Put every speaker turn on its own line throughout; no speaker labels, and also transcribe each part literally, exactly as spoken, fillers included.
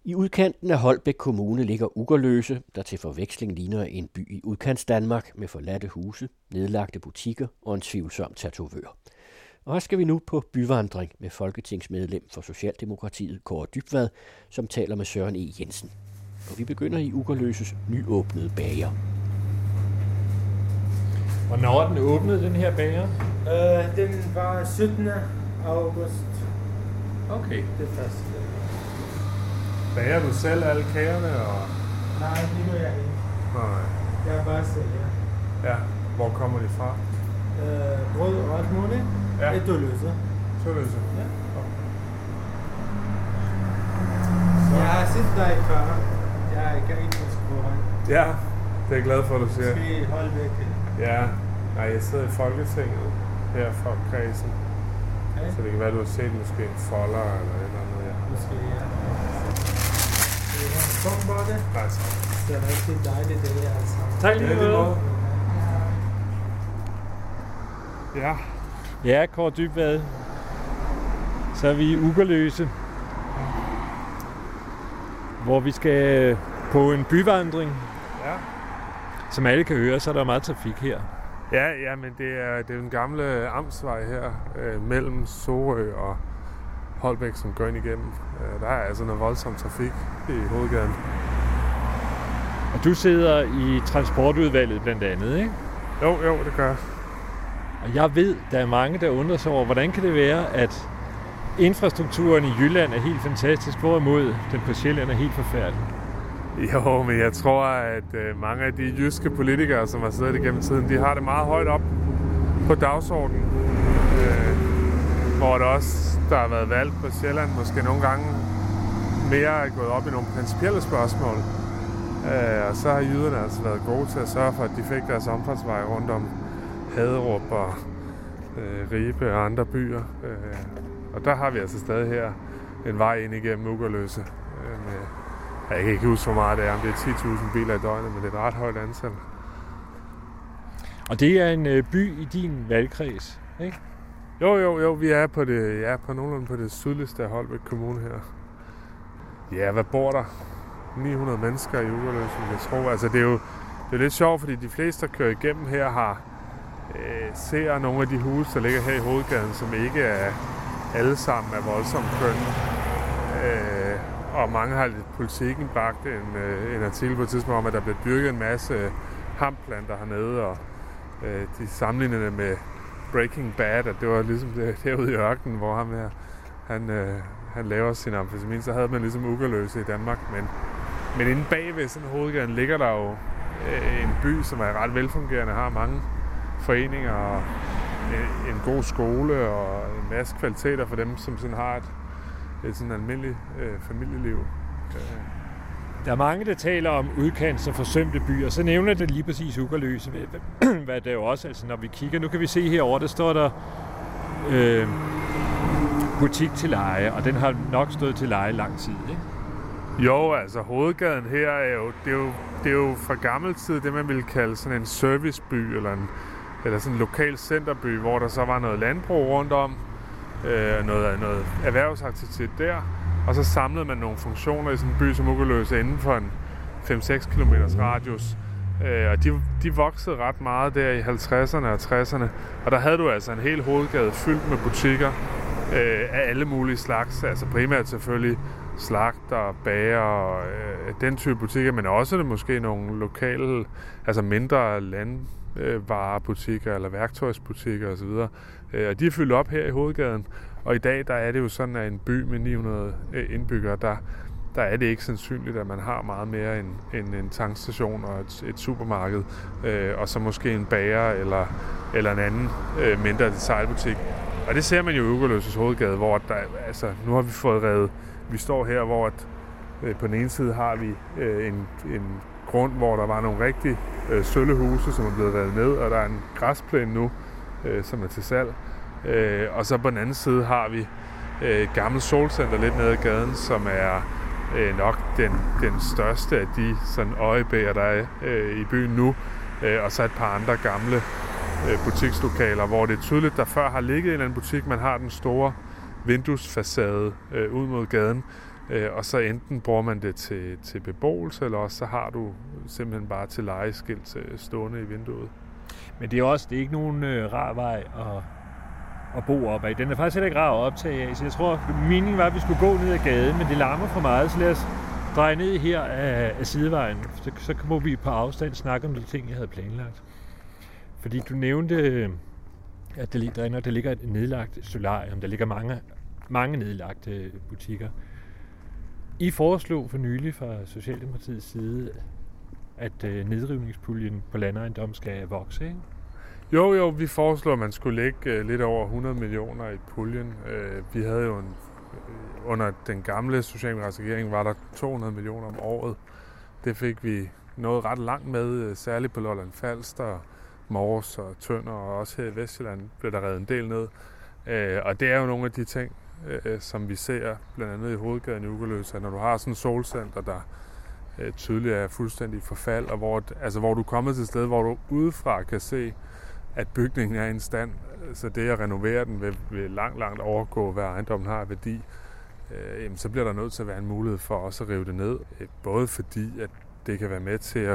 I udkanten af Holbæk Kommune ligger Ugerløse, der til forveksling ligner en by i udkantsdanmark med forladte huse, nedlagte butikker og en tvivlsom tatovør. Og her skal vi nu på byvandring med folketingsmedlem for Socialdemokratiet, Kaare Dybvad, som taler med Søren E. Jensen. Og vi begynder i Ugerløses nyåbnede bager.
Hvornår er den åbnet, den her bager?
Øh, den var syttende august.
Okay.
Det første.
Bager du selv alle kagerne? Og...
Nej, det gør jeg ikke.
Nej.
Jeg er bare selv, ja.
Ja, hvor kommer de fra?
Øh, brød og alt muligt.
Ja.
Et Ugerløse.
Ugerløse?
Ja.
Okay.
Jeg har set dig før. Jeg kan ikke huske på ham.
Ja, det er jeg glad for, at du siger.
Måske i Holbæk.
Ja, nej, jeg sidder i Folketinget her fra kredsen.
Okay.
Så det kan være, at du har set måske en folder eller et eller andet. Ja.
Måske, ja. Kom bare det.
Nej, så.
Det er rigtig dejligt, det er altså.
Tak lige måde.
Ja.
Ja, Kaare Dybvad. Så er vi i Ugerløse, hvor vi skal på en byvandring.
Ja.
Som alle kan høre, så er der meget trafik her.
Ja, ja, men det er, det er den gamle amtsvej her, øh, mellem Sorø og Holbæk, som går ind igennem. Øh, der er altså noget voldsom trafik i hovedgaden.
Og du sidder i transportudvalget blandt andet, ikke?
Jo, jo, det gør jeg.
Og jeg ved, der er mange, der undrer sig over, hvordan kan det være, at infrastrukturen i Jylland er helt fantastisk, hvorimod den på Sjælland er helt forfærdelig?
Jo, men jeg tror, at øh, mange af de jyske politikere, som har siddet igennem tiden, de har det meget højt op på dagsordenen. Øh, hvor der også, der har været valgt på Sjælland, måske nogle gange mere er gået op i nogle principielle spørgsmål. Øh, og så har jyderne altså været gode til at sørge for, at de fik deres omfartsvej rundt om Haderup og øh, Ribe og andre byer. Øh, og der har vi altså stadig her en vej ind igennem Ugerløse. Øh, med, jeg kan ikke huske, hvor meget det er, om det er ti tusind biler i døgnet, men det er et ret højt antal.
Og det er en øh, by i din valgkreds, ikke?
Jo, jo, jo. Vi er på det, ja, på nogenlunde på det sydligste af Holbæk Kommune her. Ja, hvad bor der? ni hundrede mennesker i Ugerløse, jeg tror. Altså, det er jo det er lidt sjovt, fordi de fleste, der kører igennem her, har øh, ser nogle af de huse, der ligger her i hovedgaden, som ikke er alle sammen er voldsomt kønne. Øh, og mange har lidt politikken bragt en, øh, en artikel på et tidspunkt om, at der bliver dyrket en masse hamplanter hernede, og øh, de sammenlignede det med Breaking Bad, at det var ligesom det, derude i ørkenen, hvor ham her, han, øh, han laver sin amfetamin, så havde man ligesom Ugerløse i Danmark. Men, men inde bagved sådan hovedgaden ligger der jo øh, en by, som er ret velfungerende, har mange foreninger og en, en god skole og en masse kvaliteter for dem, som sådan har et, et sådan almindeligt øh, familieliv.
Der er mange, der taler om udkants- og forsømte byer, så nævner det lige præcis Ugerløse, hvad det er jo også, altså når vi kigger, nu kan vi se herovre, der står der øh, butik til leje, og den har nok stået til leje lang tid, ikke?
Jo, altså hovedgaden her er jo, det er jo, det er jo fra gammel tid det, man ville kalde sådan en serviceby, eller, en, eller sådan en lokal centerby, hvor der så var noget landbrug rundt om, øh, noget, noget erhvervsaktivitet der, og så samlede man nogle funktioner i sådan en by som Ugerløse inden for en fem til seks kilometers radius. Øh, og de, de voksede ret meget der i halvtredserne og tresserne, og der havde du altså en hel hovedgade fyldt med butikker øh, af alle mulige slags, altså primært selvfølgelig slagter, bager og øh, den type butikker, men også det måske nogle lokale, altså mindre landvarebutikker eller værktøjsbutikker osv. Øh, og de er fyldt op her i hovedgaden, og i dag der er det jo sådan, at en by med ni hundrede indbyggere, der, der er det ikke sandsynligt, at man har meget mere end, end en tankstation og et, et supermarked, øh, og så måske en bager eller, eller en anden øh, mindre detailbutik. Og det ser man jo i Ugerløses hovedgade, hvor der, altså, nu har vi fået revet. Vi står her, hvor at, øh, på den ene side har vi øh, en, en grund, hvor der var nogle rigtig øh, søllehuse, som er blevet revet ned, og der er en græsplæne nu, øh, som er til salg. Øh, og så på den anden side har vi øh, et gammelt solcenter lidt nede ad gaden, som er øh, nok den, den største af de sådan øjebæger, der er øh, i byen nu. Øh, og så et par andre gamle øh, butikslokaler, hvor det er tydeligt, der før har ligget en eller anden butik, man har den store vinduesfacade øh, ud mod gaden. Øh, og så enten bruger man det til, til beboelse, eller også så har du simpelthen bare til lejeskilt stående i vinduet.
Men det er også det er ikke nogen øh, rar vej at, at bo op ad. Den er faktisk heller ikke rar at optage af, så jeg tror, at meningen var, at vi skulle gå ned ad gaden, men det larmer for meget, så lad os dreje ned her af, af sidevejen. Så, så må vi på afstand snakke om de ting, jeg havde planlagt. Fordi du nævnte, at der, der, der ligger et nedlagt solarium. Der ligger mange, mange nedlagte butikker. I foreslog for nylig fra Socialdemokratiets side, at øh, nedrivningspuljen på landejendom skal vokse, ikke?
Jo, jo, vi foreslår, at man skulle lægge øh, lidt over hundrede millioner i puljen. Øh, vi havde jo en, øh, under den gamle socialdemokratiske regering, var der to hundrede millioner om året. Det fik vi noget ret langt med, øh, særligt på Lolland Falster, Mors og Tønder, og også her i Vestjylland blev der revet en del ned. Øh, og det er jo nogle af de ting, øh, som vi ser blandt andet i hovedgaden i Ugerløse, når du har sådan en solcenter, der øh, tydeligt er fuldstændig forfald, og hvor, altså, hvor du er kommet til et sted, hvor du udefra kan se, at bygningen er i en stand, så det at renovere den vil, vil langt, langt overgå, hvad ejendommen har af værdi, øh, jamen, så bliver der nødt til at være en mulighed for også at rive det ned. Både fordi, at det kan være med til at,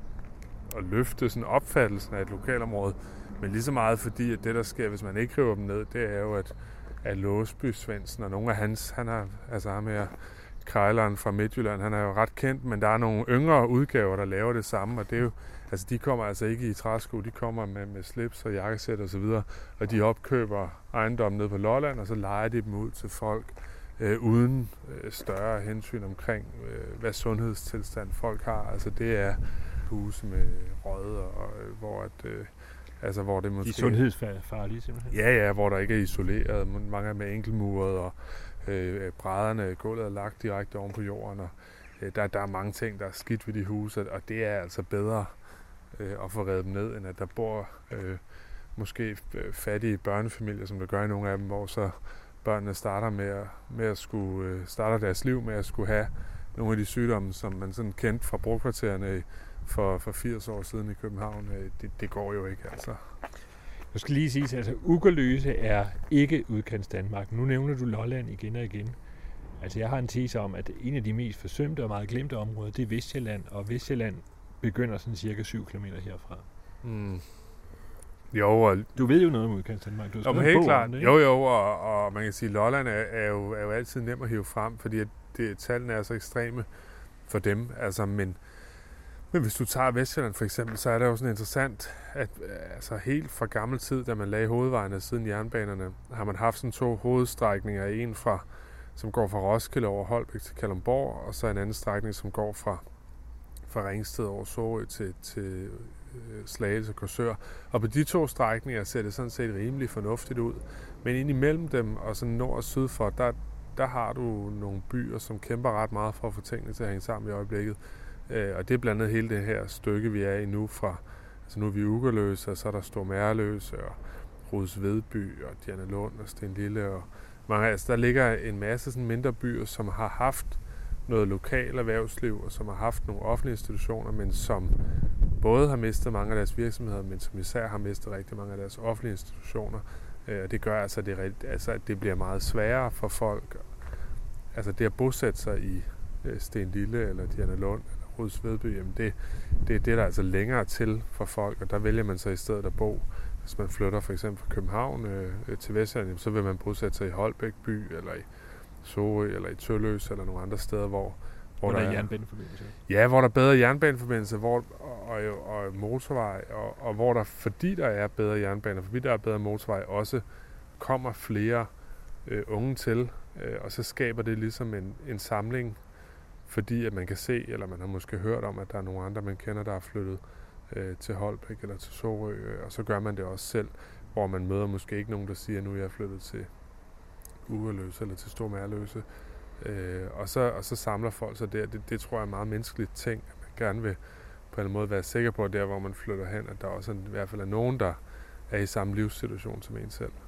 at løfte sådan opfattelsen af et lokalområde, men lige så meget fordi, at det, der sker, hvis man ikke river dem ned, det er jo, at, at Låsby Svendsen og nogle af hans, han har, altså ham her, Krejleren fra Midtjylland, han er jo ret kendt, men der er nogle yngre udgaver, der laver det samme, og det er jo, altså de kommer altså ikke i træsko, de kommer med, med slips og jakkesæt og så videre, og de opkøber ejendommen nede på Lolland, og så lejer de dem ud til folk, øh, uden øh, større hensyn omkring, øh, hvad sundhedstilstand folk har. Altså det er huse med røde, og øh, hvor at, øh, altså hvor det måske...
De er sundhedsfarlige simpelthen?
Ja, ja, hvor der ikke er isoleret, mange er med enkeltmuret, og øh, brædderne, gulvet er lagt direkte oven på jorden, og øh, der, der er mange ting, der er skidt ved de huse, og det er altså bedre øh, at få revet dem ned, end at der bor øh, måske fattige børnefamilier, som der gør i nogle af dem, hvor så børnene starter med at, med at skulle, øh, starter deres liv med at skulle have nogle af de sygdomme, som man sådan kendte fra brokvartererne for, for firs år siden i København. Det, det går jo ikke, altså.
Jeg skal lige sige, at altså, Ugerløse er ikke udkants Danmark. Nu nævner du Lolland igen og igen. Altså, jeg har en tese om, at en af de mest forsømte og meget glemte områder, det er Vestjylland, og Vestjylland begynder sådan cirka syv kilometer herfra.
Mm. Jo, og...
Du ved jo noget om udkants Danmark. Du
jo, men helt klart. Det, jo, jo, og, og man kan sige, at Lolland er, er, jo, er jo altid nem at hive frem, fordi at det, tallene er så ekstreme for dem. Altså, men, men hvis du tager Vestjylland for eksempel, så er det jo sådan interessant, at altså, helt fra gammel tid, da man lagde hovedvejene siden jernbanerne, har man haft sådan to hovedstrækninger. En fra, som går fra Roskilde over Holbæk til Kalundborg, og så en anden strækning, som går fra, fra Ringsted over Sorø til, til Slagelse og Korsør. Og på de to strækninger ser det sådan set rimelig fornuftigt ud. Men ind imellem dem og sådan nord og syd for, der, der har du nogle byer, som kæmper ret meget for at få tingene til at hænge sammen i øjeblikket. Øh, og det er blandt andet hele det her stykke, vi er i nu fra, altså nu er vi Ugerløse, og så er der Store Mærløse og Rudsvedby og Dianalund og Stenlille og mange, altså der ligger en masse sådan mindre byer, som har haft noget lokal erhvervsliv, og som har haft nogle offentlige institutioner, men som både har mistet mange af deres virksomheder, men som især har mistet rigtig mange af deres offentlige institutioner. Og det gør altså, at det, altså, at det bliver meget sværere for folk. Altså det at bosætte sig i Stenlille, eller Dianalund, eller Rudsvedby, jamen det, det er det, der er altså længere til for folk, og der vælger man så i stedet at bo. Hvis man flytter for eksempel fra København øh, til Vestjylland, så vil man bosætte sig i Holbæk by, eller i Sorø, eller i Tølløse, eller nogle andre steder, hvor,
hvor der er jernbaneforbindelse.
Ja, hvor der er bedre jernbaneforbindelse, hvor, og, og, og motorvej, og, og hvor der, fordi der er bedre jernbaner, fordi der er bedre motorvej, også kommer flere øh, unge til, øh, og så skaber det ligesom en, en samling, fordi at man kan se, eller man har måske hørt om, at der er nogle andre, man kender, der er flyttet øh, til Holbæk eller til Sorø, øh, og så gør man det også selv, hvor man møder måske ikke nogen, der siger, at nu er jeg flyttet til Ugerløse eller til Store Mærløse. Øh, og, så, og så samler folk sig der. Det, det tror jeg er en meget menneskeligt ting, at man gerne vil på en måde være sikker på, at der hvor man flytter hen, at der også i hvert fald er nogen, der er i samme livssituation som en selv.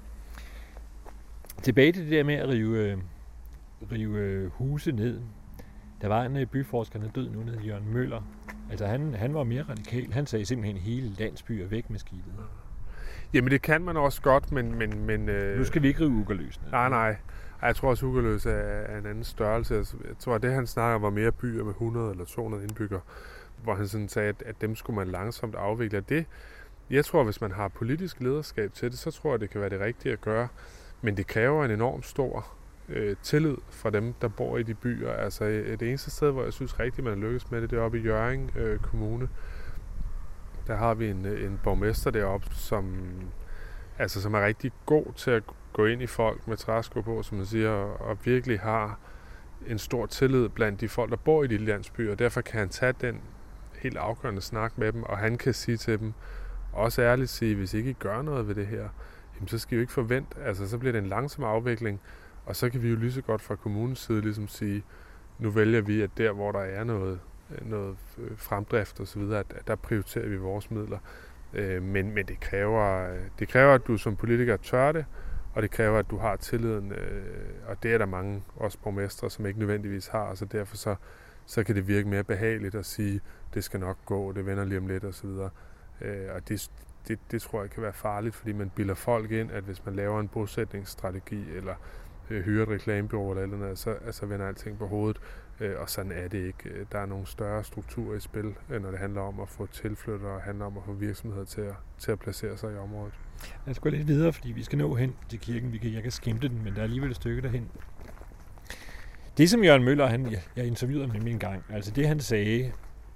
Tilbage til det der med at rive, rive huse ned. Der var en byforsker, der død nu, nede Jørgen Møller. Altså han, han var mere radikal. Han sagde simpelthen hele landsbyer væk med skidtet.
Jamen det kan man også godt, men... men, men
øh... Nu skal vi ikke rive Ugerløse.
Nej, nej. Jeg tror også, Ugerløse er en anden størrelse. Jeg tror, at det, han snakker om, var mere byer med hundrede eller to hundrede indbyggere, hvor han sådan sagde, at dem skulle man langsomt afvikle. Det, jeg tror, hvis man har politisk lederskab til det, så tror jeg, det kan være det rigtige at gøre. Men det kræver en enorm stor øh, tillid fra dem, der bor i de byer. Altså det eneste sted, hvor jeg synes rigtigt, man er lykkes med det, det er oppe i Hjørring øh, Kommune. Der har vi en, en borgmester deroppe, som, altså, som er rigtig god til at gå ind i folk med træsko på, som man siger, og, og virkelig har en stor tillid blandt de folk, der bor i de landsbyer. Derfor kan han tage den helt afgørende snak med dem, og han kan sige til dem, også ærligt sige, hvis ikke I gør noget ved det her, jamen, så skal I jo ikke forvente, altså så bliver det en langsom afvikling, og så kan vi jo lige så godt fra kommunens side ligesom sige, nu vælger vi, at der, hvor der er noget, noget fremdrift og så videre, at, at der prioriterer vi vores midler. Øh, men, men det kræver, det kræver, at du som politiker tør det, og det kræver, at du har tilliden, øh, og det er der mange også borgmestre, som ikke nødvendigvis har, så derfor så, så kan det virke mere behageligt at sige, det skal nok gå, det vender lige om lidt og så videre. Øh, og det, det, det tror jeg kan være farligt, fordi man bilder folk ind, at hvis man laver en bosætningsstrategi, eller øh, hyrer et reklamebureau eller noget, så altså vender alting på hovedet, øh, og sådan er det ikke. Der er nogle større strukturer i spil, når det handler om at få tilflyttere, og handler om at få virksomheder til at, til at placere sig i området.
Jeg skal gå lidt videre, fordi vi skal nå hen til kirken. Vi kan, jeg kan skimte den, men der er alligevel et stykke derhen. Det, som Jørgen Møller, han, jeg interviewede ham nemlig en gang, altså det, han sagde,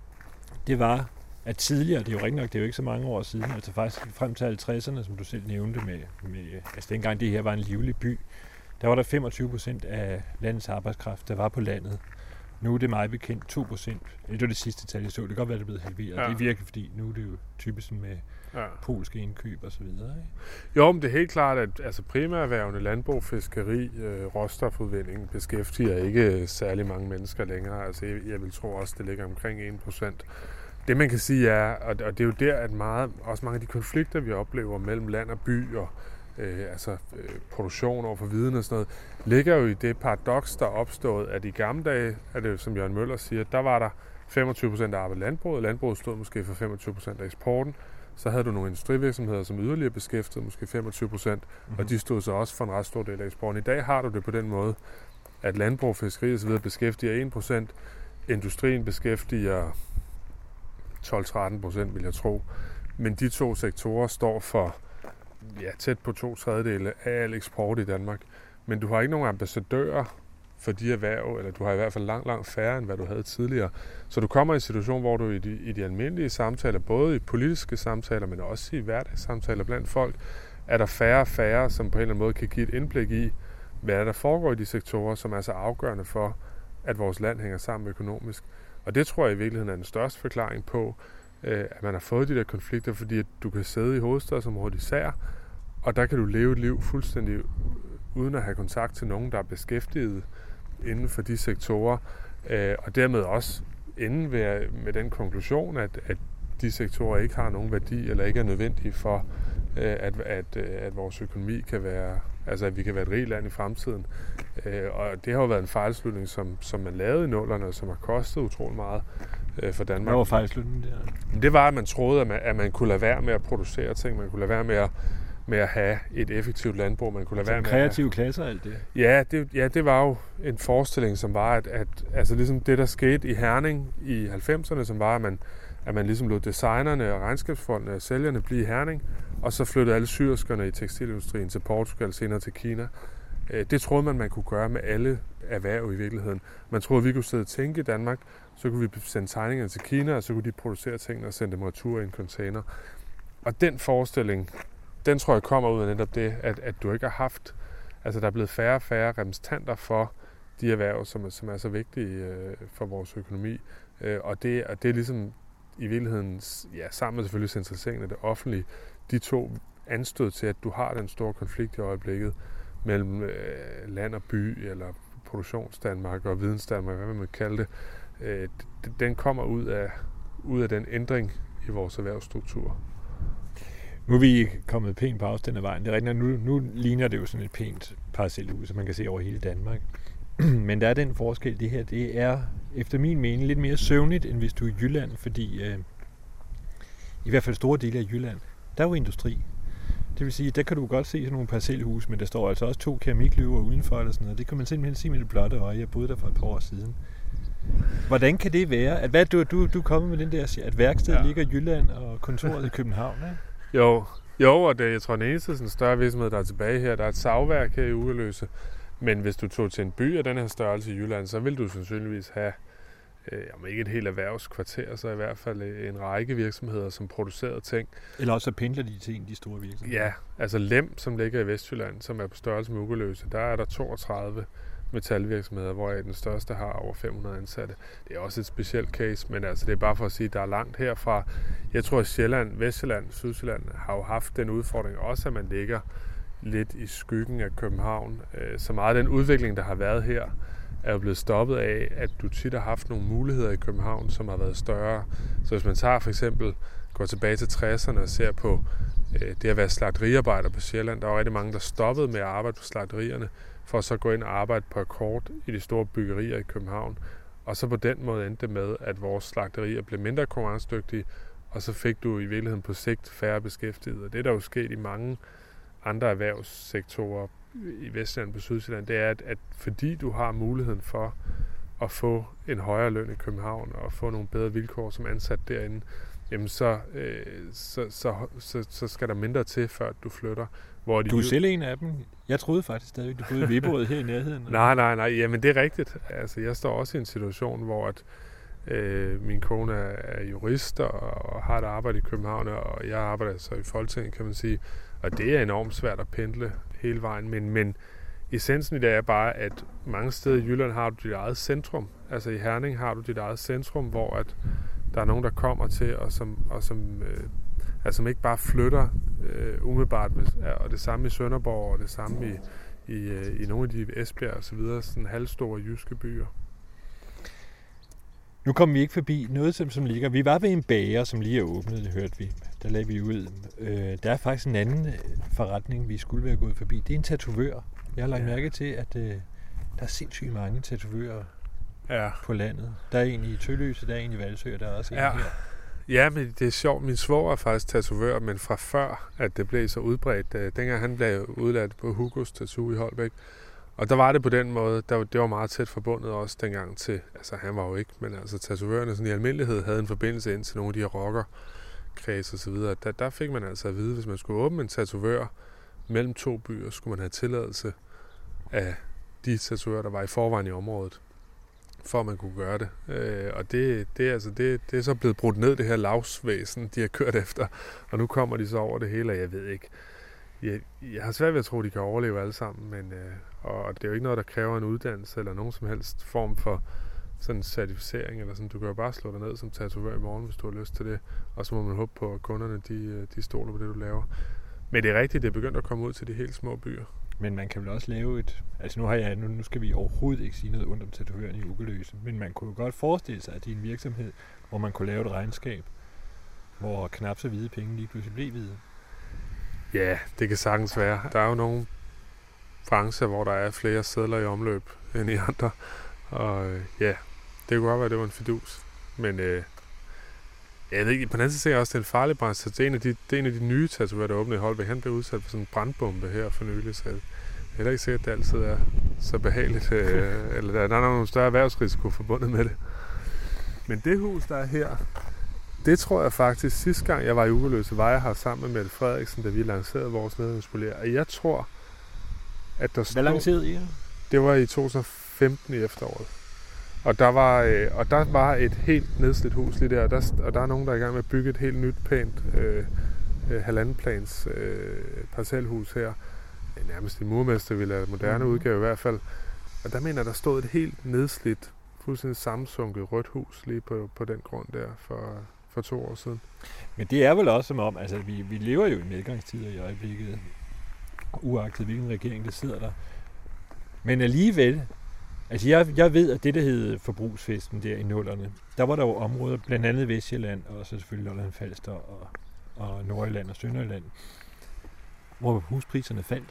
det var, at tidligere, det er jo rigtig nok, det er jo ikke så mange år siden, altså faktisk frem til halvtredserne, som du selv nævnte, med, med altså dengang det her var en livlig by, der var der femogtyve procent af landets arbejdskraft, der var på landet. Nu er det meget bekendt to procent. Det var det sidste tal, jeg så. Det kan godt være, det er blevet halveret. Ja. Det er virkelig, fordi nu er det jo typisk med ja. polske indkøb og så videre. Ikke?
Jo, men det er helt klart, at altså, primærerhvervene, landbrug, fiskeri, øh, råstofudvinding beskæftiger ikke særlig mange mennesker længere. Altså, jeg, jeg vil tro også, det ligger omkring en procent. Det man kan sige er, og det er jo der, at meget, også mange af de konflikter, vi oplever mellem land og by, og øh, altså øh, produktion over for viden og sådan noget, ligger jo i det paradoks, der er opstået, at i gamle dage, er det som Jørgen Møller siger, der var der femogtyve procent af arbejde landbruget, landbruget stod måske for femogtyve procent af eksporten, så havde du nogle industrivirksomheder, som yderligere beskæftigede måske femogtyve procent, mm-hmm. og de stod så også for en ret stor del af eksporten. I dag har du det på den måde, at landbrug, fiskeri og så videre beskæftiger en procent, industrien beskæftiger tolv til tretten procent, vil jeg tro. Men de to sektorer står for ja, tæt på to tredjedele af al eksport i Danmark. Men du har ikke nogen ambassadører for de erhverv, eller du har i hvert fald langt, langt færre, end hvad du havde tidligere. Så du kommer i en situation, hvor du i de, i de almindelige samtaler, både i politiske samtaler, men også i hverdagssamtaler blandt folk, er der færre og færre, som på en eller anden måde kan give et indblik i, hvad der, der foregår i de sektorer, som er så afgørende for, at vores land hænger sammen økonomisk. Og det tror jeg i virkeligheden er den største forklaring på, at man har fået de der konflikter, fordi at du kan sidde i hovedstadsområdet især, og der kan du leve et liv fuldstændig uden at have kontakt til nogen, der er beskæftiget inden for de sektorer, og dermed også ende ved, med den konklusion, at, at de sektorer ikke har nogen værdi, eller ikke er nødvendige for, at, at, at vores økonomi kan være, altså at vi kan være et rigt land i fremtiden. Og det har jo været en fejlslutning, som, som man lavede i nullerne, som har kostet utrolig meget for Danmark.
Hvad var fejlslutningen der?
Det var, at man troede, at man, at man kunne lade være med at producere ting, man kunne lade være med at med at have et effektivt landbrug, man kunne lade være med
kreative klasser alt det?
Ja, det, ja, det var jo en forestilling, som var, at, at altså ligesom det, der skete i Herning i halvfemserne, som var, at man, at man ligesom lod designerne og regnskabsfolkene og sælgerne blive i Herning, og så flyttede alle syrskerne i tekstilindustrien til Portugal, senere til Kina. Det troede man, man kunne gøre med alle erhverv i virkeligheden. Man troede, at vi kunne sidde og tænke i Danmark, så kunne vi sende tegningerne til Kina, og så kunne de producere tingene og sende dem retur i en container. Og den forestilling, den tror jeg kommer ud af netop det, at, at du ikke har haft, altså der er blevet færre og færre repræsentanter for de erhverv, som er, som er så vigtige øh, for vores økonomi. Øh, og, det, og det er ligesom i virkeligheden, ja, sammen med selvfølgelig centraliseringen af det offentlige, de to anstød til, at du har den store konflikt i øjeblikket mellem øh, land og by, eller produktionsdanmark og vidensdanmark, hvad man vil kalde det. Øh, den kommer ud af, ud af den ændring i vores erhvervsstruktur.
Nu er vi kommet pænt på afstand af vejen. Det er rigtigt, nu, nu ligner det jo sådan et pænt parcelhus, som man kan se over hele Danmark. Men der er den forskel, det her, det er efter min mening lidt mere søvnigt, end hvis du er i Jylland, fordi øh, i hvert fald store dele af Jylland, der er jo industri. Det vil sige, der kan du godt se sådan nogle parcelhus, men der står altså også to keramikløver udenfor eller sådan noget. Det kan man simpelthen se med det blotte øje. Jeg boede der for et par år siden. Hvordan kan det være? At hvad du du du kommer med den der, at værkstedet ja. ligger i Jylland og kontoret i København, ikke?
Jo, jo, og det, jeg tror, den eneste sådan større virksomhed, der er tilbage her, der er et savværk her i Ugerløse. Men hvis du tog til en by af den her størrelse i Jylland, så vil du sandsynligvis have, øh, om ikke et helt erhvervskvarter, så i hvert fald en række virksomheder, som producerer ting.
Eller også så pendler de til en af de store virksomheder.
Ja, altså Lem, som ligger i Vestjylland, som er på størrelse med Ugerløse, der er der toogtredive metalvirksomheder, hvor den største har over fem hundrede ansatte. Det er også et specielt case, men altså det er bare for at sige, at der er langt herfra. Jeg tror, at Sjælland, Vestjylland, Sydsjælland har jo haft den udfordring også, at man ligger lidt i skyggen af København. Så meget af den udvikling, der har været her, er jo blevet stoppet af, at du tit har haft nogle muligheder i København, som har været større. Så hvis man tager for eksempel, går tilbage til tresserne og ser på det at være slagteriarbejder på Sjælland, der var rigtig mange, der stoppede med at arbejde på slagterierne, for at så gå ind og arbejde på akkord i de store byggerier i København. Og så på den måde endte det med, at vores slagterier blev mindre konkurrencedygtige, og så fik du i virkeligheden på sigt færre beskæftigede. Og det, der jo sket i mange andre erhvervssektorer i Vestjylland på Sydsjælland, det er, at, at fordi du har muligheden for at få en højere løn i København og få nogle bedre vilkår som ansat derinde, jamen så, øh, så, så, så, så skal der mindre til, før du flytter. Hvor de
du er selv en af dem. Jeg troede faktisk stadig, du boede i Viborg her i nærheden.
nej, nej, nej. Jamen det er rigtigt. Altså, jeg står også i en situation, hvor at, øh, min kone er, er jurist og, og har et arbejde i København, og jeg arbejder så i Folketinget, kan man sige. Og det er enormt svært at pendle hele vejen. Men, men essensen i det er bare, at mange steder i Jylland har du dit eget centrum. Altså i Herning har du dit eget centrum, hvor at der er nogen, der kommer til, og som, og som, øh, altså, som ikke bare flytter øh, umiddelbart. Og det samme i Sønderborg, og det samme i, i, øh, i nogle af de Esbjerg og så videre, sådan halvstore jyske byer.
Nu kommer vi ikke forbi noget, som, som ligger. Vi var ved en bager, som lige er åbnet, det hørte vi. Der lagde vi ud. Øh, der er faktisk en anden forretning, vi skulle være gået forbi. Det er en tatovør. Jeg har lagt ja. mærke til, at øh, der er sindssygt mange tatovører ja. på landet. Der er en i Tølløse, der er en i Valsø, og der er også en
ja.
her.
Ja, men det er sjovt. Min svoger er faktisk tatovør, men fra før, at det blev så udbredt. Øh, dengang han blev udladt på Hugos Tattoo i Holbæk. Og der var det på den måde, der, det var meget tæt forbundet også dengang til, altså han var jo ikke, men altså tatovørerne sådan i almindelighed havde en forbindelse ind til nogle af de her rockerkreds og så videre. Der, der fik man altså at vide, hvis man skulle åbne en tatovør mellem to byer, skulle man have tilladelse af de tatovører, der var i forvejen i området, for at man kunne gøre det. Øh, og det, det, altså, det, det er så blevet brudt ned, det her lavsvæsen, de har kørt efter, og nu kommer de så over det hele, og jeg ved ikke. Jeg, jeg har svært ved at tro, at de kan overleve alle sammen, men, øh, og det er jo ikke noget, der kræver en uddannelse eller nogen som helst form for sådan en certificering. Eller sådan. Du kan jo bare slå dig ned som tatovør i morgen, hvis du har lyst til det, og så må man håbe på, at kunderne de, de stoler på det, du laver. Men det er rigtigt, det er begyndt at komme ud til de helt små byer.
Men man kan vel også lave et... Altså nu, har jeg, nu, nu skal vi overhovedet ikke sige noget ondt om tatovøren i Ugerløse, men man kunne jo godt forestille sig, at det er en virksomhed, hvor man kunne lave et regnskab, hvor knap så hvide penge lige pludselig blev hvide.
Ja, det kan sagtens være. Der er jo nogle brancher, hvor der er flere sedler i omløb end i andre. Og øh, ja, det kunne godt være, at det var en fidus. Men øh, jeg ved ikke, på den anden side ser jeg også, at det er en farlig branche. Det er en af de, det er en af de nye tatovører, der åbner i Holbæk. Han blev udsat for sådan en brandbombe her for nylig, så det er heller ikke sikkert, at det altid er så behageligt. Øh, eller der, der er nogle større erhvervsrisiko forbundet med det. Men det hus, der er her, det tror jeg faktisk, sidste gang jeg var i Ugerløse, var jeg her sammen med Mette Frederiksen, da vi lancerede vores nedrivningsboliger. Og jeg tror, at der stod...
Hvad lancerede I?
Det var i to tusind og femten i efteråret. Og der var, øh, og der var et helt nedslidt hus lige der, og der, og der er nogen, der er i gang med at bygge et helt nyt, pænt øh, øh, halvandenplans øh, parcelhus her. Nærmest i murmestervilla, et moderne mm-hmm. udgave i hvert fald. Og der mener der stod et helt nedslidt, fuldstændig sammensunket rødt hus lige på, på den grund der for... for to år siden.
Men det er vel også som om, altså vi, vi lever jo i medgangstider i øjeblikket, uagtet hvilken regering der sidder der. Men alligevel, altså jeg, jeg ved, at det der hed forbrugsfesten der i nullerne, der var der jo områder, blandt andet Vestjylland, og så selvfølgelig Lolland Falster og, og Nordjylland og Sønderjylland, hvor huspriserne faldt.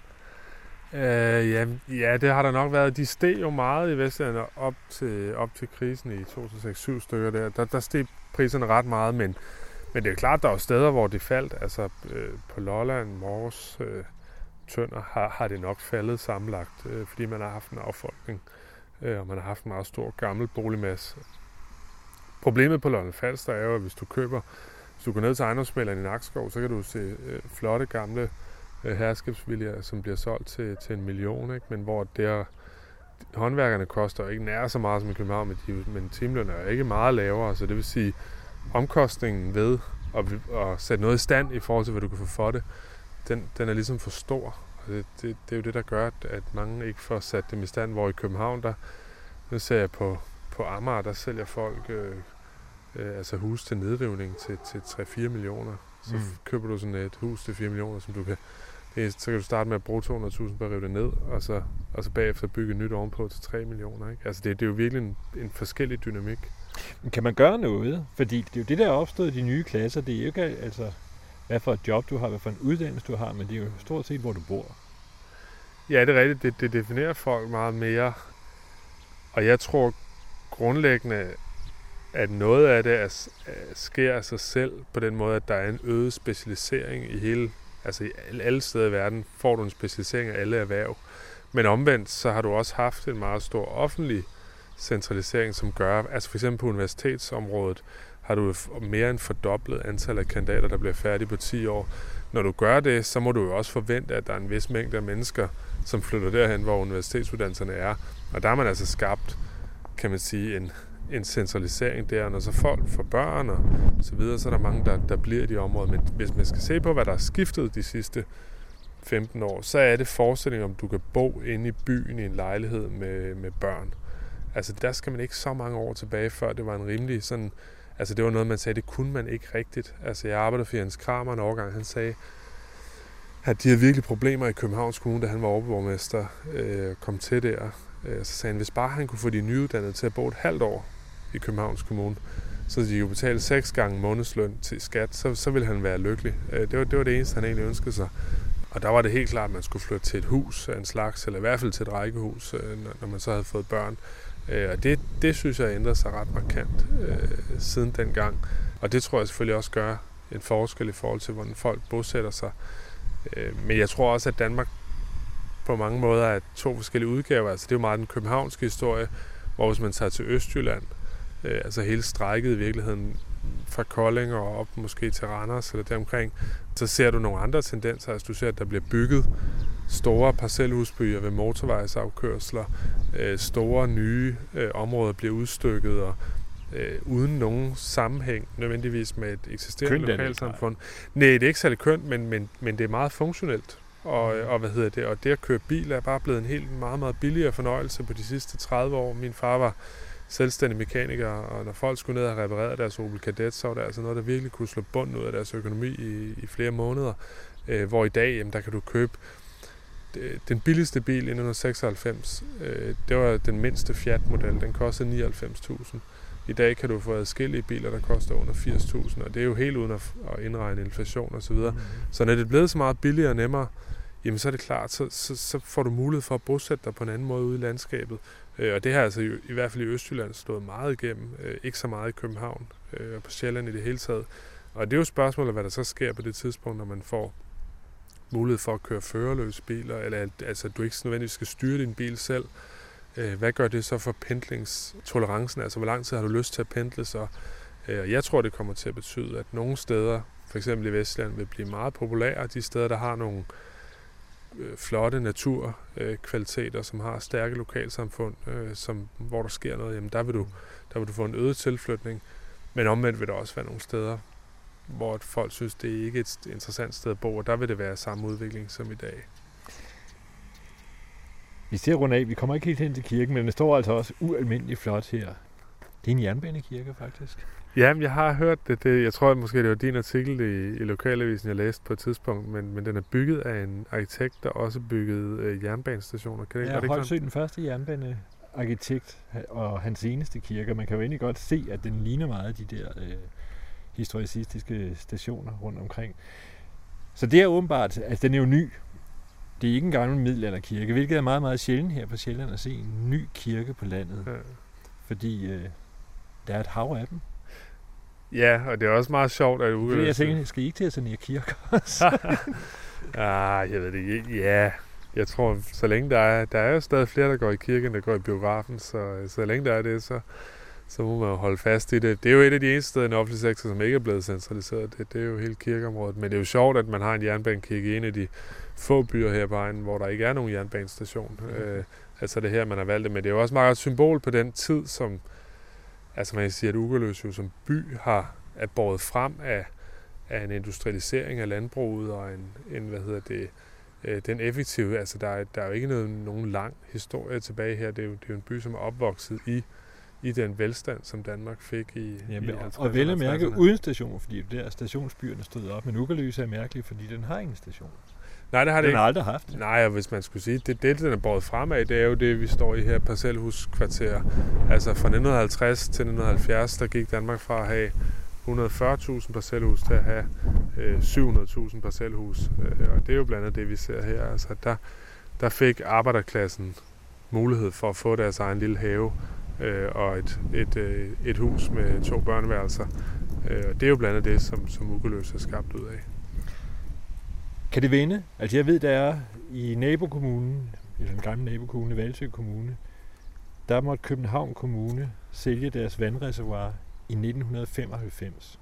Øh, ja, ja, det har der nok været. De steg jo meget i Vestjylland op til, op til krisen i to tusind og seks syv stykker der. Der, der steg priserne ret meget, men, Men det er jo klart, der er jo steder, hvor det faldt. Altså øh, på Lolland, Mors, øh, Tønder har, har det nok faldet sammenlagt, øh, fordi man har haft en affolkning, øh, og man har haft en meget stor gammel boligmasse. Problemet på Lolland Falster er jo, at hvis du køber, hvis du går ned til ejendomsmægleren i Nakskov, så kan du se øh, flotte gamle øh, herskabsviljer, som bliver solgt til, til en million, ikke? Men hvor der håndværkerne koster ikke nær så meget som i København, men, de, men timelønnen er ikke meget lavere, så det vil sige, omkostningen ved at, at sætte noget i stand i forhold til, hvad du kan få for det, den, den er ligesom for stor. Og det, det, det er jo det, der gør, at mange ikke får sat dem i stand, hvor i København, der nu ser jeg på, på Amager, der sælger folk øh, øh, altså hus til nedrivning til, til tre til fire millioner. Så mm. køber du sådan et hus til fire millioner, som du kan, det er, så kan du starte med at bruge to hundrede tusind på at rive det ned, og så, og så bagefter bygge nyt ovenpå til tre millioner. Ikke? Altså det, det er jo virkelig en, en forskellig dynamik.
Kan man gøre noget? Fordi det er jo det, der er opstået i de nye klasser. Det er jo ikke altså, hvad for et job du har, hvad for en uddannelse du har, men det er jo stort set, hvor du bor.
Ja, det er rigtigt. Det, det definerer folk meget mere. Og jeg tror grundlæggende, at noget af det er, sker af sig selv på den måde, at der er en øget specialisering i hele, altså i alle steder i verden, får du en specialisering af alle erhverv. Men omvendt, så har du også haft en meget stor offentlig centralisering, som gør, altså for eksempel på universitetsområdet, har du mere end fordoblet antal af kandidater, der bliver færdige på ti år. Når du gør det, så må du jo også forvente, at der er en vis mængde af mennesker, som flytter derhen, hvor universitetsuddannelserne er. Og der har man altså skabt, kan man sige, en, en centralisering der. Når så folk får børn og så videre, så er der mange, der, der bliver i de områder. Men hvis man skal se på, hvad der er skiftet de sidste femten år, så er det forestilling om, du kan bo inde i byen i en lejlighed med, med børn. Altså der skal man ikke så mange år tilbage, før det var en rimelig sådan, altså det var noget, man sagde, det kunne man ikke rigtigt. Altså jeg arbejdede for Jens Kramer en årgang, han sagde, at de havde virkelig problemer i Københavns Kommune, da han var overborgmester, øh, kom til der. Øh, så sagde han, hvis bare han kunne få de nyuddannede til at bo et halvt år i Københavns Kommune, så de kunne betale seks gange månedsløn til skat, så, så ville han være lykkelig. Øh, det, var, det var det eneste, han egentlig ønskede sig. Og der var det helt klart, at man skulle flytte til et hus af en slags, eller i hvert fald til et rækkehus, øh, når man så havde fået børn. Øh, og det, det synes jeg ændrede sig ret markant øh, siden dengang. Og det tror jeg selvfølgelig også gør en forskel i forhold til, hvordan folk bosætter sig. Øh, men jeg tror også, at Danmark på mange måder er to forskellige udgaver. Altså det er jo meget den københavnske historie, hvor hvis man tager til Østjylland, øh, altså hele strækket i virkeligheden fra Kolding og op måske til Randers eller deromkring, så ser du nogle andre tendenser. Altså du ser, at der bliver bygget store parcelhusbyer ved motorvejsafkørsler, øh, store nye øh, områder bliver udstykket og øh, uden nogen sammenhæng nødvendigvis med et eksisterende lokalsamfund. Nej, det er ikke særlig kønt, men, men, men det er meget funktionelt. Og, og hvad hedder det? Og det at køre bil er bare blevet en helt meget, meget billigere fornøjelse på de sidste tredive år. Min far var selvstændig mekaniker, og når folk skulle ned og reparere deres Opel Kadett, så var det altså noget, der virkelig kunne slå bunden ud af deres økonomi i, i flere måneder. Øh, hvor i dag, jamen, der kan du købe den billigste bil i nitten seksoghalvfems, øh, det var den mindste Fiat-model, den kostede nioghalvfems tusind. I dag kan du få adskillige biler, der koster under firs tusind, og det er jo helt uden at, at indregne inflation og så videre. Mm. Så når det er blevet så meget billigere og nemmere, jamen så er det klart, så, så, så får du mulighed for at bosætte dig på en anden måde ude i landskabet. Øh, og det har altså i, i hvert fald i Østjylland stået meget igennem, øh, ikke så meget i København øh, og på Sjælland i det hele taget. Og det er jo spørgsmålet, hvad der så sker på det tidspunkt, når man får mulighed for at køre førerløse biler, eller altså du ikke nødvendigvis skal styre din bil selv. Hvad gør det så for pendlingstolerancen? Altså hvor lang tid har du lyst til at pendle så? Jeg tror, det kommer til at betyde, at nogle steder, for eksempel i Vestjylland, vil blive meget populære. De steder, der har nogle flotte naturkvaliteter, som har stærke lokalsamfund, som, hvor der sker noget, jamen der vil du, der vil du få en øget tilflytning. Men omvendt vil der også være nogle steder, hvor folk synes, det er ikke et interessant sted at bo, og der vil det være samme udvikling som i dag.
Vi ser rundt af, vi kommer ikke helt hen til kirken, men det står altså også ualmindeligt flot her. Det er en jernbanekirke, faktisk.
Jamen, jeg har hørt det. det jeg tror at måske, det var din artikel i, i Lokalavisen, jeg læste på et tidspunkt, men, men den er bygget af en arkitekt, der også byggede øh, jernbanestationer. Kan det,
ja, Holtsø, den første jernbanearkitekt og hans eneste kirke. Man kan jo egentlig godt se, at den ligner meget de der øh, historicistiske stationer rundt omkring. Så det er åbenbart, altså den er jo ny. Det er ikke en gammel middelalderkirke, hvilket er meget, meget sjældent her på Sjælland at se en ny kirke på landet. Ja. Fordi øh, der er et hav af dem.
Ja, og det er også meget sjovt, at Ugerløse...
Jeg tænker, skal I ikke til at sanere kirker?
ah, jeg ved det ikke. Ja, jeg tror, så længe der er... Der er jo stadig flere, der går i kirken, der går i biografen, så, så længe der er det, så, så må man jo holde fast i det. Det er jo et af de eneste steder i den offentlige sektor, som ikke er blevet centraliseret. Det, det er jo hele kirkeområdet. Men det er jo sjovt, at man har en jernbanekirke i en af de få byer her på egnen, hvor der ikke er nogen jernbanestation. Mm. Øh, altså det her, man har valgt det. Men det er jo også meget et symbol på den tid, som... Altså man kan sige, at Ugerløse jo som by har er båret frem af, af en industrialisering af landbruget og en, en hvad hedder det, øh, den effektive, altså der er, der er jo ikke noget, nogen lang historie tilbage her. Det er jo, det er jo en by, som er opvokset i, i den velstand, som Danmark fik i,
Jamen,
i
og vel at mærke uden station, fordi der stationsbyerne stod op, men Ugerløse er mærkelig, fordi den har ingen station.
Nej, det har det
den
ikke.
har aldrig haft.
Nej, og hvis man skulle sige, det, det den er båret frem af, det er jo det, vi står i her parcelhuskvarter. Altså fra nitten halvtreds til nitten halvfjerds, der gik Danmark fra at have et hundrede og fyrre tusind parcelhus til at have øh, syv hundrede tusind parcelhus. Øh, og det er jo blandt andet det, vi ser her. Altså der, der fik arbejderklassen mulighed for at få deres egen lille have øh, og et, et, øh, et hus med to børneværelser. Øh, og det er jo blandt andet det, som, som Ugerløse er skabt ud af.
Kan det vende? Altså jeg ved, der er i nabokommunen, i den gamle nabokommune, Hvalsø Kommune, der måtte København Kommune sælge deres vandreservoir i nitten femoghalvfems,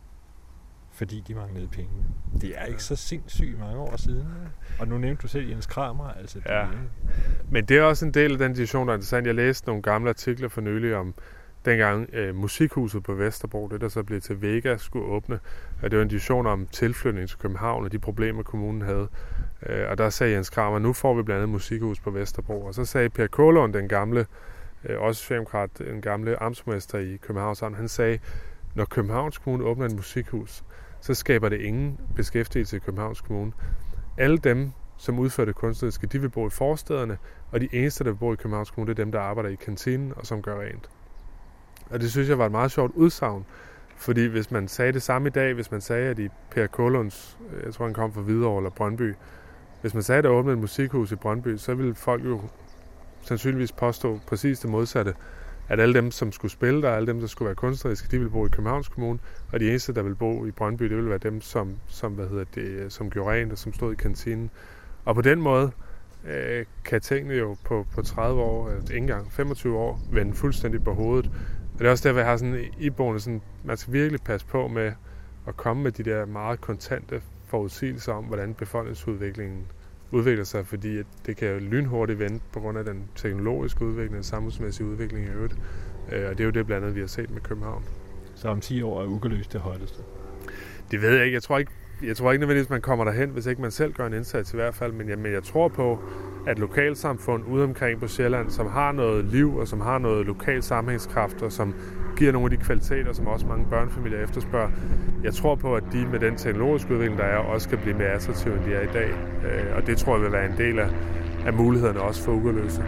fordi de manglede penge. Det er ikke så sindssygt mange år siden. Og nu nævnte du selv Jens Kramer. Altså det,
ja. Men det er også en del af den diskussion, der er interessant. Jeg læste nogle gamle artikler for nylig om dengang øh, musikhuset på Vesterbro, det der så blev til Vega, skulle åbne. Og det var en diskussion om tilflytning til København og de problemer, kommunen havde. Øh, og der sagde Jens Kramer, nu får vi blandt andet musikhus på Vesterbro. Og så sagde Per Kålund, den gamle, øh, også socialdemokrat, den gamle amtsborgmester i Københavns Amt, han sagde, når Københavns Kommune åbner et musikhus, så skaber det ingen beskæftigelse i Københavns Kommune. Alle dem, som udfører det kunstneriske, de vil bo i forstederne, og de eneste, der vil bo i Københavns Kommune, det er dem, der arbejder i kantinen og som gør rent. Og det synes jeg var et meget sjovt udsagn, fordi hvis man sagde det samme i dag, hvis man sagde, at i Per Kålunds, jeg tror han kom fra Hvidovre eller Brøndby, hvis man sagde, at der åbnede et musikhus i Brøndby, så ville folk jo sandsynligvis påstå præcis det modsatte, at alle dem, som skulle spille der, alle dem, der skulle være kunstneriske, de ville bo i Københavns Kommune, og de eneste, der ville bo i Brøndby, det ville være dem, som, som, hvad hedder det, som gjorde rent og som stod i kantinen. Og på den måde øh, kan tingene jo på, på tredive år, ikke engang femogtyve år, vende fuldstændig på hovedet. Og det er også derfor, jeg har sådan iboende, sådan, man skal virkelig passe på med at komme med de der meget kontante forudsigelser om, hvordan befolkningsudviklingen udvikler sig, fordi det kan jo lynhurtigt vende på grund af den teknologiske udvikling, den samfundsmæssige udvikling i øvrigt. Og det er jo det blandt andet, vi har set med København.
Så om ti år er Ugerløse det hotteste?
Det ved jeg ikke. Jeg tror ikke, jeg tror ikke nødvendigvis, man kommer derhen, hvis ikke man selv gør en indsats i hvert fald. Men jeg, men jeg tror på, at lokalsamfund ude omkring på Sjælland, som har noget liv og som har noget lokal sammenhængskraft og som giver nogle af de kvaliteter, som også mange børnefamilier efterspørger. Jeg tror på, at de med den teknologiske udvikling, der er, også skal blive mere attraktive, end de er i dag. Og det tror jeg vil være en del af, af mulighederne også for Ugerløse.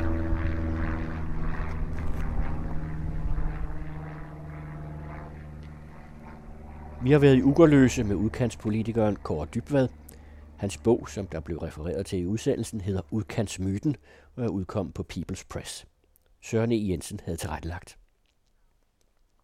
Vi har været i Ugerløse med udkantspolitikeren Kaare Dybvad. Hans bog, som der blev refereret til i udsendelsen, hedder Udkantsmyten og er udkommet på People's Press. Søren E. Jensen havde tilrettelagt.